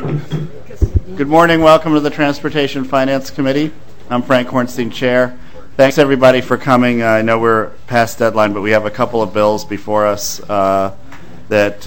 Good morning. Welcome to the Transportation Finance Committee. I'm Frank Hornstein, Chair. Thanks, everybody, for coming. I know we're past deadline, but we have a couple of bills before us that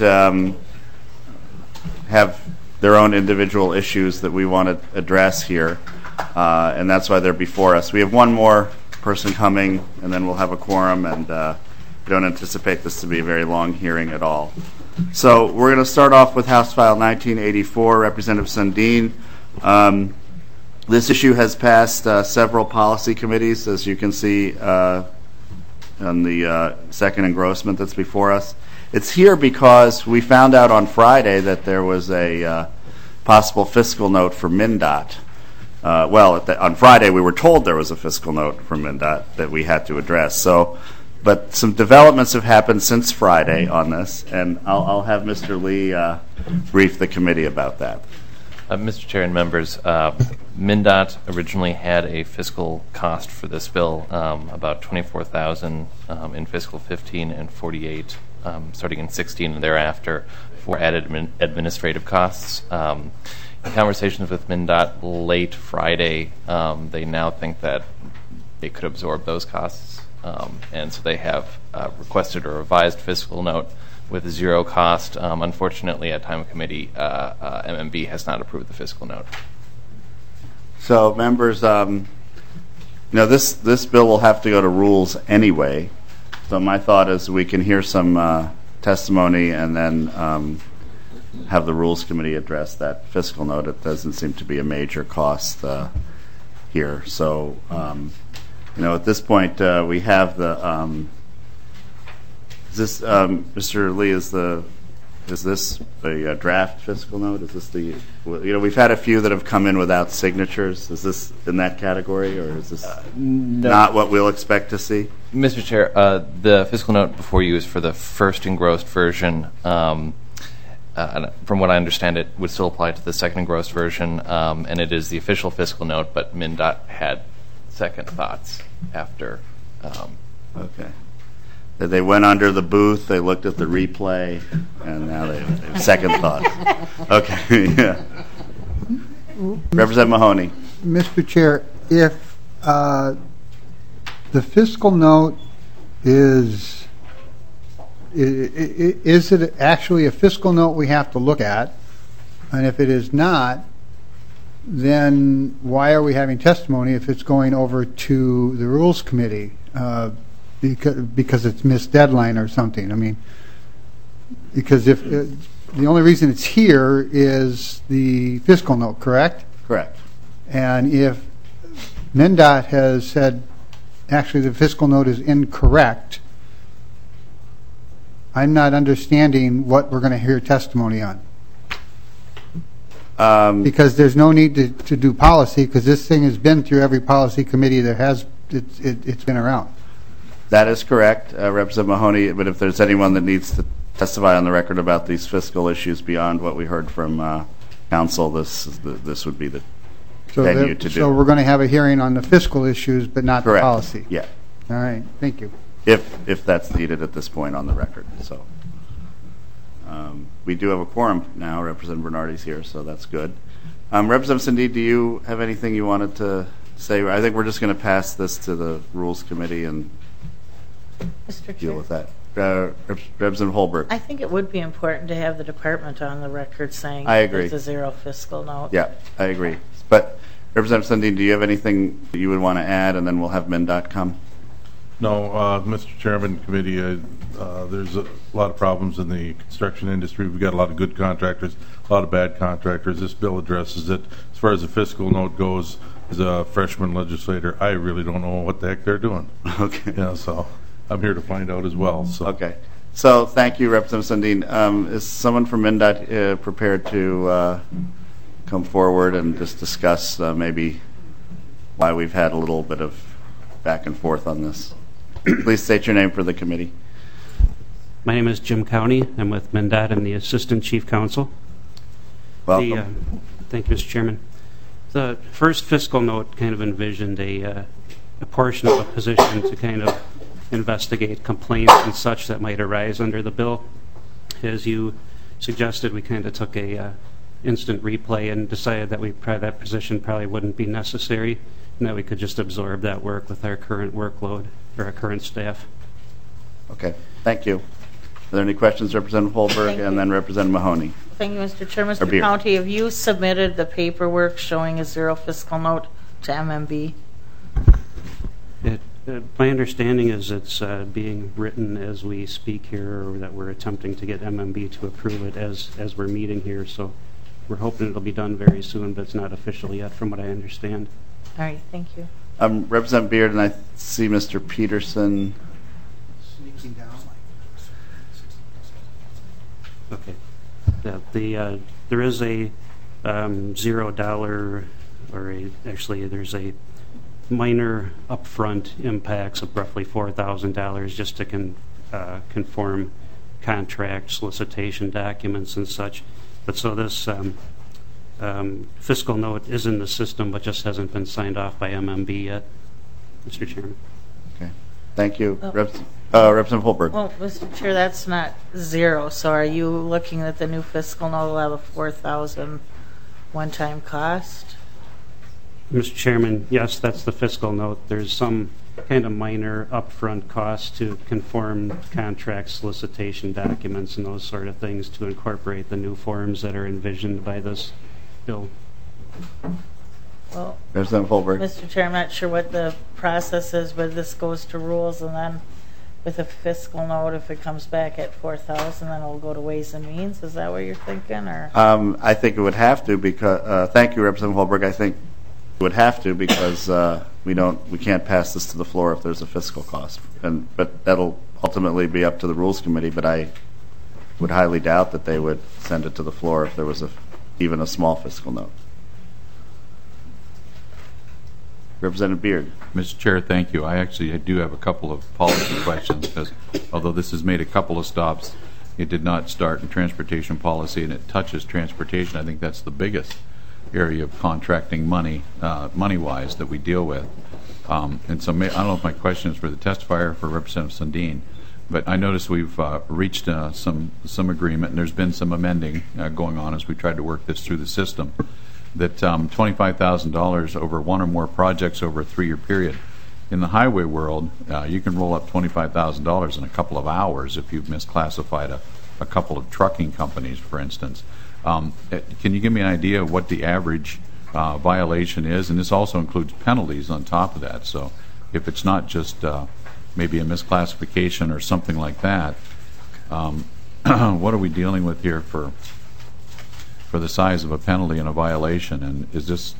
have their own individual issues that we want to address here, and that's why they're before us. We have one more person coming, and then we'll have a quorum, and we don't anticipate this to be a very long hearing at all. So we're going to start off with House File 1984, Representative Sundin. This issue has passed several policy committees, as you can see on the second engrossment that's before us. It's here because we found out on Friday that there was a possible fiscal note for MnDOT. On Friday we were told there was a fiscal note from MnDOT that we had to address. But some developments have happened since Friday on this, and I'll have Mr. Lee brief the committee about that. Mr. Chair and members, MnDOT originally had a fiscal cost for this bill, about $24,000 in fiscal 15 and 48 starting in 16 and thereafter for added administrative costs. In conversations with MnDOT late Friday, they now think that they could absorb those costs. And so they have requested a revised fiscal note with zero cost. Unfortunately, at time of committee, MMB has not approved the fiscal note. So, members, this bill will have to go to rules anyway. So my thought is we can hear some testimony and then have the Rules Committee address that fiscal note. It doesn't seem to be a major cost here. So, at this point, we have the. Is this, Mr. Lee? Is this a draft fiscal note? Is this the? We've had a few that have come in without signatures. Is this in that category, or is this not what we'll expect to see? Mr. Chair, the fiscal note before you is for the first engrossed version. From what I understand, it would still apply to the second engrossed version, and it is the official fiscal note. But MnDOT had second thoughts after. Okay. They went under the booth, they looked at the replay, and now they have second thoughts. Okay. Yeah. Representative Mahoney. Mr. Chair, if the fiscal note is it actually a fiscal note we have to look at? And if it is not, then why are we having testimony if it's going over to the Rules Committee? Because it's missed deadline or something. I mean, because if the only reason it's here is the fiscal note, correct? Correct. And if MnDOT has said actually the fiscal note is incorrect, I'm not understanding what we're going to hear testimony on. Because there's no need to do policy, because this thing has been through every policy committee that has it's been around. That is correct, Representative Mahoney, but if there's anyone that needs to testify on the record about these fiscal issues beyond what we heard from council, this would be the venue to do. So we're going to have a hearing on the fiscal issues, but not correct. The policy? Yeah. All right, thank you. If that's needed at this point on the record. So we do have a quorum now. Representative Bernardi's here, so that's good. Representative Cindy, do you have anything you wanted to say? I think we're just going to pass this to the Rules Committee and deal with that. Representative Holbrook. I think it would be important to have the department on the record saying I agree. It's a zero fiscal note. Yeah, I agree. But Representative Sundin, do you have anything that you would want to add, and then we'll have MnDOT come? No, Mr. Chairman, committee, there's a lot of problems in the construction industry. We've got a lot of good contractors, a lot of bad contractors. This bill addresses it. As far as the fiscal note goes, as a freshman legislator, I really don't know what the heck they're doing. Okay. Yeah, so I'm here to find out as well. So. Okay. So thank you, Representative Sundin. Is someone from MnDOT prepared to come forward and just discuss maybe why we've had a little bit of back and forth on this? Please state your name for the committee. My name is Jim Cowney. I'm with MnDOT. I'm the Assistant Chief Counsel. Welcome. Thank you, Mr. Chairman. The first fiscal note kind of envisioned a portion of a position to kind of investigate complaints and such that might arise under the bill. As you suggested, we kind of took a instant replay and decided that that position probably wouldn't be necessary and that we could just absorb that work with our current workload or our current staff. Okay, thank you. Are there any questions, Representative Holberg, Thank and you. then Representative Mahoney? Thank you, Mr. Chair. Mr. Beer. County, have you submitted the paperwork showing a zero fiscal note to MMB? My understanding is it's being written as we speak here, or that we're attempting to get MMB to approve it as we're meeting here. So we're hoping it'll be done very soon, but it's not official yet from what I understand. All right, thank you. Representative Beard, and I see Mr. Peterson. Sneaking down. Okay. There is a $0 or there's a minor upfront impacts of roughly $4,000 just to conform contract solicitation documents and such. But so this fiscal note is in the system but just hasn't been signed off by MMB yet, Mr. Chairman. Okay, thank you. Representative Holberg. Well, Mr. Chair, that's not zero. So are you looking at the new fiscal note will have a $4,000 one-time cost? Mr. Chairman, yes, that's the fiscal note. There's some kind of minor upfront cost to conform contract solicitation documents and those sort of things to incorporate the new forms that are envisioned by this bill. Well, Representative Holberg. Mr. Chair, I'm not sure what the process is, but this goes to rules, and then with a fiscal note, if it comes back at 4,000, then it'll go to Ways and Means. Is that what you're thinking, or? I think it would have to because. Thank you, Representative Holberg. I think it would have to because we can't pass this to the floor if there's a fiscal cost, but that'll ultimately be up to the Rules Committee. But I would highly doubt that they would send it to the floor if there was even a small fiscal note. Representative Beard. Mr. Chair, thank you. I do have a couple of policy questions because although this has made a couple of stops, it did not start in transportation policy and it touches transportation. I think that's the biggest area of contracting money-wise that we deal with. And so I don't know if my question is for the testifier or for Representative Sundin, but I noticed we've reached some agreement and there's been some amending going on as we tried to work this through the system. That $25,000 over one or more projects over a 3-year period. In the highway world, you can roll up $25,000 in a couple of hours if you've misclassified a couple of trucking companies, for instance. Can you give me an idea of what the average violation is? And this also includes penalties on top of that. So if it's not just maybe a misclassification or something like that, what are we dealing with here for the size of a penalty and a violation? And is this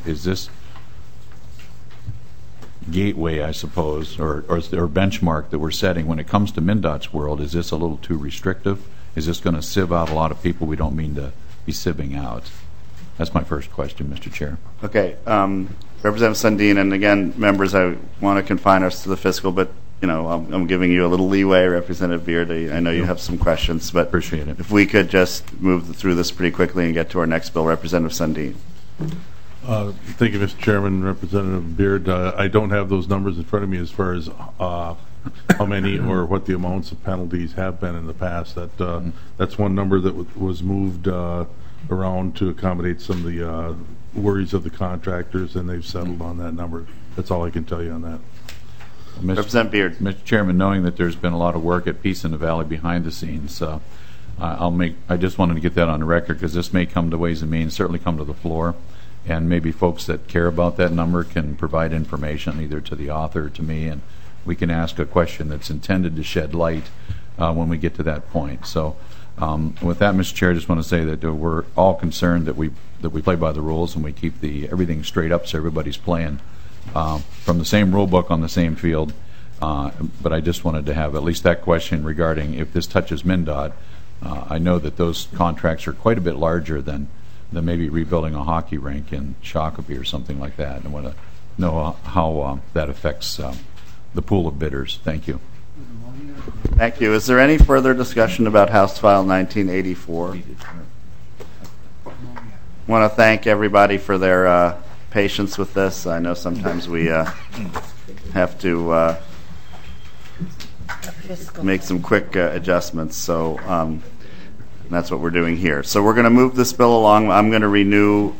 gateway, I suppose, or benchmark that we're setting when it comes to MnDOT's world, is this a little too restrictive? Is this going to sieve out a lot of people we don't mean to be sieving out? That's my first question, Mr. Chair. Okay, Representative Sundin, and again, members, I want to confine us to the fiscal, but I'm giving you a little leeway, Representative Beard. I know you have some questions, but appreciate it. If we could just move through this pretty quickly and get to our next bill, Representative Sundin. Thank you, Mr. Chairman. Representative Beard, I don't have those numbers in front of me as far as how many or what the amounts of penalties have been in the past. That's one number that was moved around to accommodate some of the worries of the contractors, and they've settled on that number. That's all I can tell you on that. Representative Beard. Mr. Chairman, knowing that there's been a lot of work at Peace in the Valley behind the scenes, I just wanted to get that on the record because this may come to Ways and Means, certainly come to the floor, and maybe folks that care about that number can provide information either to the author or to me, and we can ask a question that's intended to shed light when we get to that point. So with that, Mr. Chair, I just want to say that we're all concerned that we play by the rules and we keep everything straight up so everybody's playing from the same rule book on the same field. But I just wanted to have at least that question regarding if this touches MnDOT. I know that those contracts are quite a bit larger than maybe rebuilding a hockey rink in Shakopee or something like that. And I want to know how that affects the pool of bidders. Thank you. Thank you. Is there any further discussion about House File 1984? I want to thank everybody for their patience with this. I know sometimes we have to make some quick adjustments. So And that's what we're doing here. So we're going to move this bill along. I'm going to renew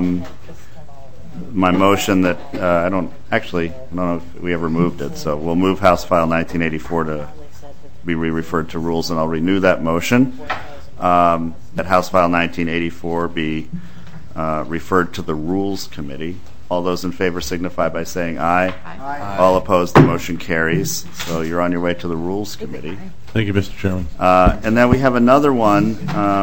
my motion that I don't know if we ever moved it. So we'll move House File 1984 to be referred to rules, and I'll renew that motion. That House File 1984 be referred to the Rules Committee. All those in favor signify by saying aye. Aye. All opposed, the motion carries. So you're on your way to the Rules Committee. Thank you, Mr. Chairman. And then we have another one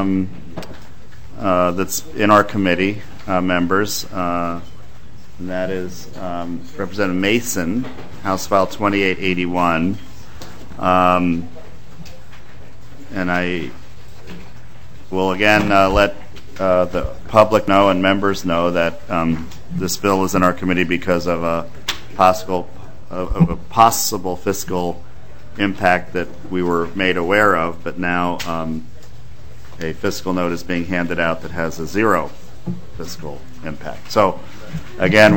that's in our committee members, and that is Representative Mason, House File 2881. And I will again let the public know and members know that this bill is in our committee because of a possible fiscal impact that we were made aware of, but now a fiscal note is being handed out that has a zero fiscal impact. So again,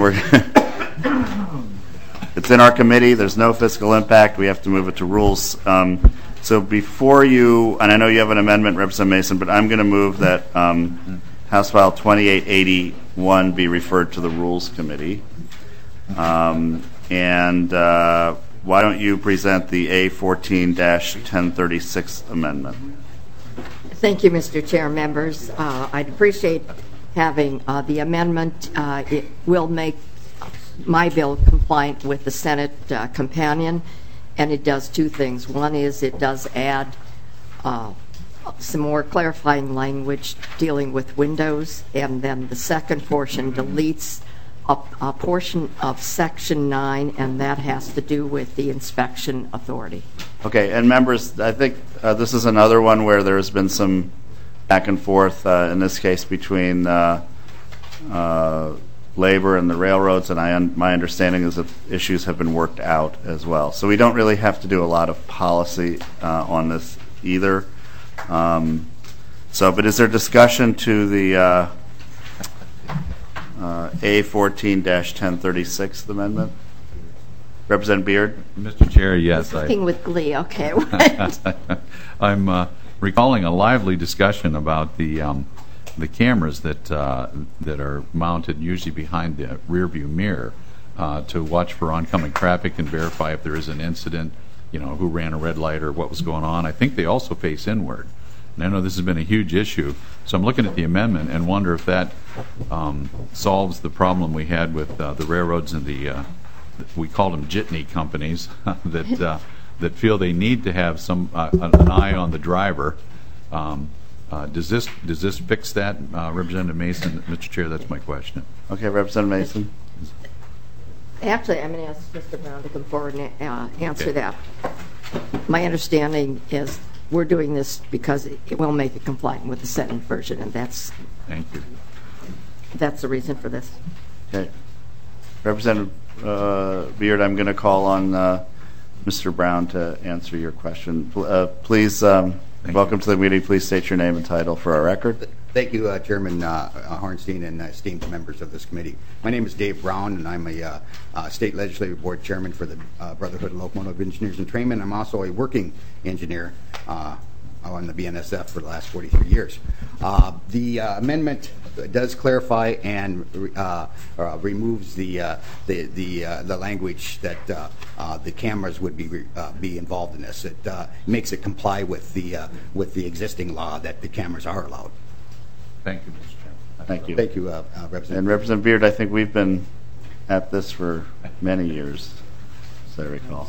it's in our committee. There's no fiscal impact. We have to move it to rules. So before you, and I know you have an amendment, Representative Mason, but I'm going to move that House File 2881 be referred to the Rules Committee. Why don't you present the A14-1036 amendment? Thank you, Mr. Chair, members. I'd appreciate having the amendment. It will make my bill compliant with the Senate companion, and it does two things. One is it does add some more clarifying language dealing with windows, and then the second portion deletes a portion of Section 9, and that has to do with the inspection authority. Okay, and members, I think this is another one where there's been some back and forth, in this case between labor and the railroads, and my understanding is that issues have been worked out as well. So we don't really have to do a lot of policy on this either. But is there discussion to the A14-1036 amendment? Representative Beard? Mr. Chair, yes. Looking with glee, okay. I'm recalling a lively discussion about the cameras that are mounted usually behind the rear view mirror to watch for oncoming traffic and verify if there is an incident, who ran a red light or what was going on. I think they also face inward. And I know this has been a huge issue, so I'm looking at the amendment and wonder if that solves the problem we had with the railroads and we called them jitney companies that feel they need to have an eye on the driver. Does this fix that, Representative Mason? Mr. Chair, that's my question. Okay, Representative Mason. Actually, I'm going to ask Mr. Brown to come forward and answer that. My understanding is we're doing this because it will make it compliant with the Senate version, and that's the reason for this. Okay. Representative Beard, I'm going to call on Mr. Brown to answer your question. Please, welcome to the meeting. Please state your name and title for our record. Thank you, Chairman Hornstein and esteemed members of this committee. My name is Dave Brown, and I'm a State Legislative Board Chairman for the Brotherhood of Locomotive Engineers and Trainmen. I'm also a working engineer on the BNSF for the last 43 years. The amendment does clarify and removes the language that the cameras would be involved in this. It makes it comply with the existing law that the cameras are allowed. Thank you, Mr. Chairman. Thank you. Thank you, Representative. And Representative Beard, I think we've been at this for many years, as I recall.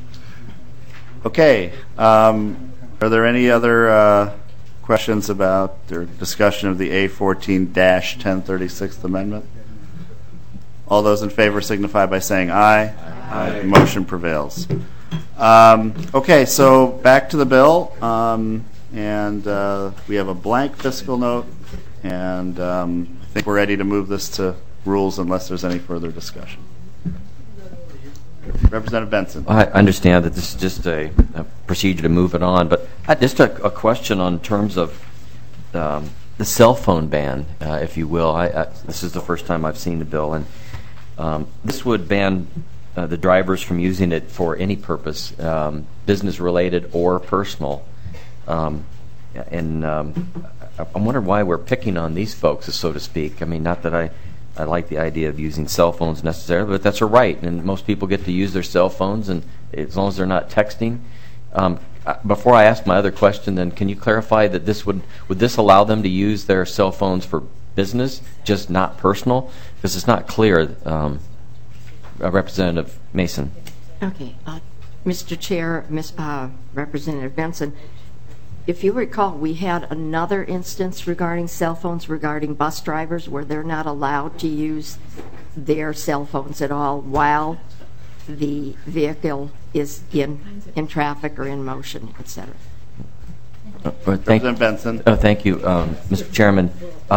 Okay. Are there any other questions about or discussion of the A14-1036 amendment? All those in favor signify by saying aye. Aye. Motion prevails. Okay, so back to the bill. And we have a blank fiscal note, and I think we're ready to move this to rules unless there's any further discussion. Representative Benson. I understand that this is just a procedure to move it on, but just a question on terms of the cell phone ban, if you will. This is the first time I've seen the bill, and this would ban the drivers from using it for any purpose, business-related or personal. and I'm wondering why we're picking on these folks, so to speak. I mean, not that I like the idea of using cell phones necessarily, but that's a right, and most people get to use their cell phones, and as long as they're not texting. Before I ask my other question, then, can you clarify that this would this allow them to use their cell phones for business, just not personal? Because it's not clear. Representative Mason. Okay. Mr. Chair, Representative Benson, if you recall, we had another instance regarding cell phones regarding bus drivers where they're not allowed to use their cell phones at all while the vehicle is in traffic or in motion, etc. President Benson. Thank you, Mr. Chairman.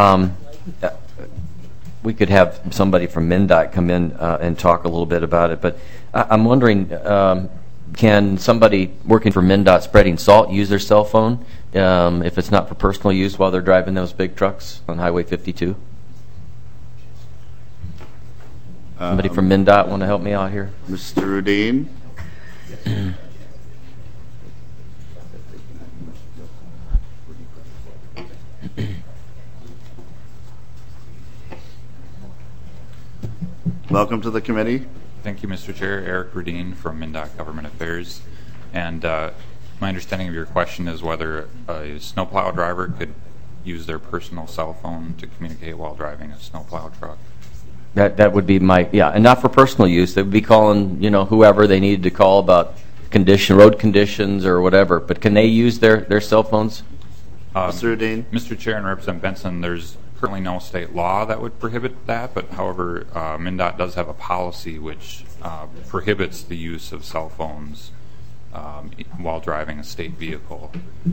We could have somebody from MnDOT come in and talk a little bit about it, but I'm wondering, can somebody working for MnDOT spreading salt use their cell phone if it's not for personal use while they're driving those big trucks on Highway 52? Somebody from MnDOT want to help me out here? Mr. Rudin. Welcome to the committee. Thank you, Mr. Chair. Eric Rudin from MnDOT Government Affairs. And my understanding of your question is whether a snowplow driver could use their personal cell phone to communicate while driving a snowplow truck. That would be my, yeah, and not for personal use. They would be calling, whoever they needed to call about road conditions or whatever. But can they use their cell phones? Mr. Rudin. Mr. Chair and Representative Benson, there's currently no state law that would prohibit that, but however, MnDOT does have a policy which prohibits the use of cell phones while driving a state vehicle.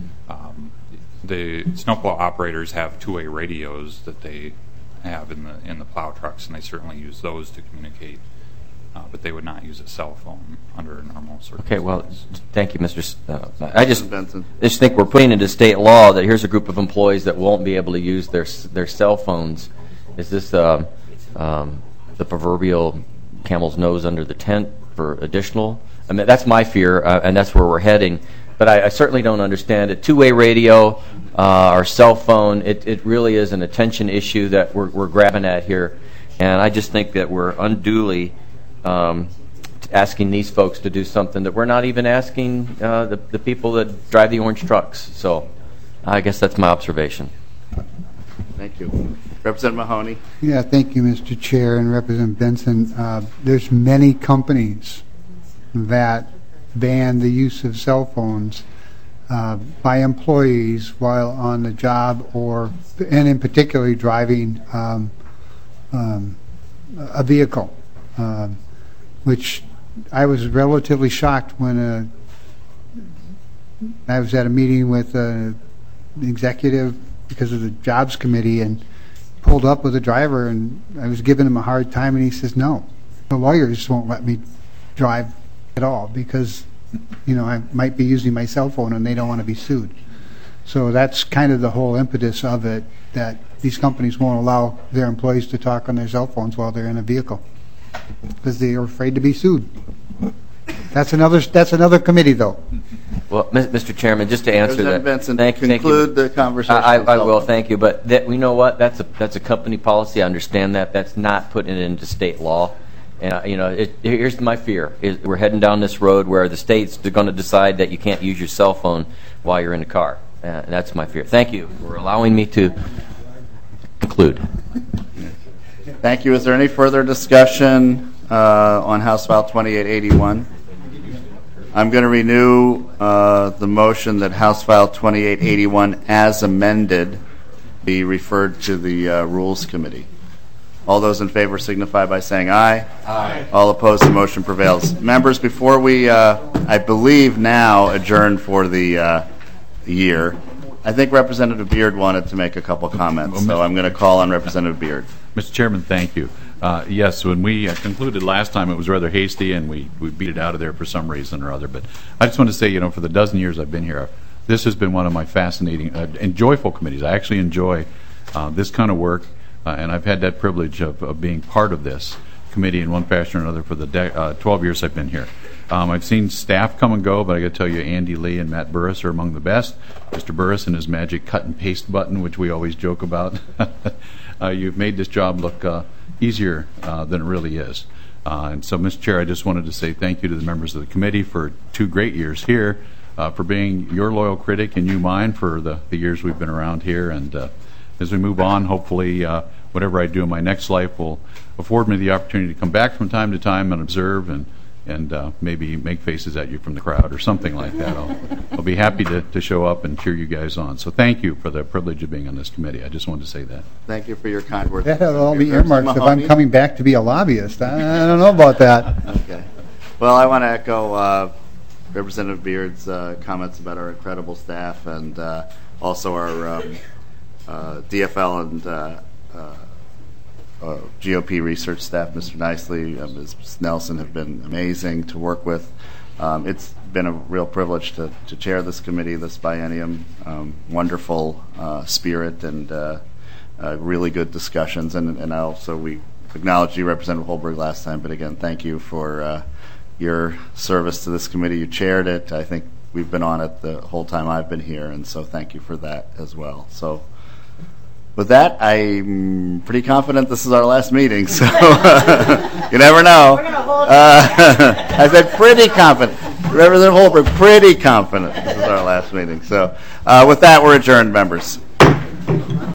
The snowplow operators have two-way radios that they have in the plow trucks, and they certainly use those to communicate, but they would not use a cell phone under normal circumstances. Okay, well, thank you, Mr. I just think we're putting into state law that here's a group of employees that won't be able to use their cell phones. Is this the proverbial camel's nose under the tent for additional? I mean, that's my fear, and that's where we're heading. But I certainly don't understand it. Two-way radio or cell phone, it really is an attention issue that we're grabbing at here. And I just think that we're unduly asking these folks to do something that we're not even asking the people that drive the orange trucks. So I guess that's my observation. Thank you. Representative Mahoney. Yeah, thank you, Mr. Chair and Representative Benson. There's many companies that ban the use of cell phones by employees while on the job and in particular driving a vehicle, which I was relatively shocked when I was at a meeting with an executive because of the jobs committee and pulled up with a driver, and I was giving him a hard time, and he says, no, the lawyers won't let me drive at all because I might be using my cell phone and they don't want to be sued. So that's kind of the whole impetus of it, that these companies won't allow their employees to talk on their cell phones while they're in a vehicle because they are afraid to be sued. That's another committee, though. Well, Mr. Chairman, just to answer that, Benson, thank you. Conclude the conversation. I will, thank you. But you know what? That's a company policy. I understand that. That's not putting it into state law. And here's my fear: we're heading down this road where the states are going to decide that you can't use your cell phone while you're in the car. That's my fear. Thank you for allowing me to conclude. Thank you. Is there any further discussion on House File 2881? I'm going to renew the motion that House File 2881, as amended, be referred to the Rules Committee. All those in favor signify by saying aye. Aye. All opposed, the motion prevails. Members, before we, I believe now, adjourn for the year, I think Representative Beard wanted to make a couple comments, so I'm going to call on Representative Beard. Mr. Chairman, thank you. Yes, when we concluded last time, it was rather hasty, and we beat it out of there for some reason or other. But I just want to say, for the dozen years I've been here, this has been one of my fascinating and joyful committees. I actually enjoy this kind of work, and I've had that privilege of being part of this committee in one fashion or another for the 12 years I've been here. I've seen staff come and go, but I got to tell you, Andy Lee and Matt Burris are among the best. Mr. Burris and his magic cut and paste button, which we always joke about. You've made this job look easier than it really is. And so, Mr. Chair, I just wanted to say thank you to the members of the committee for 2 great years here, for being your loyal critic and you mine for the years we've been around here. And as we move on, hopefully whatever I do in my next life will afford me the opportunity to come back from time to time and observe and maybe make faces at you from the crowd or something like that. I'll be happy to show up and cheer you guys on. So thank you for the privilege of being on this committee. I just wanted to say that. Thank you for your kind words. That had all be earmarked if I'm coming back to be a lobbyist. I don't know about that. Okay. Well, I want to echo Representative Beard's comments about our incredible staff and also our DFL and GOP research staff. Mr. Nicely, Ms. Nelson have been amazing to work with. It's been a real privilege to chair this committee this biennium. Wonderful spirit and really good discussions. And we acknowledged you, Representative Holberg, last time, but again, thank you for your service to this committee. You chaired it. I think we've been on it the whole time I've been here, and so thank you for that as well. So with that, I'm pretty confident this is our last meeting, so you never know. I said pretty confident. Representative Holberg, pretty confident this is our last meeting. So with that, we're adjourned, members.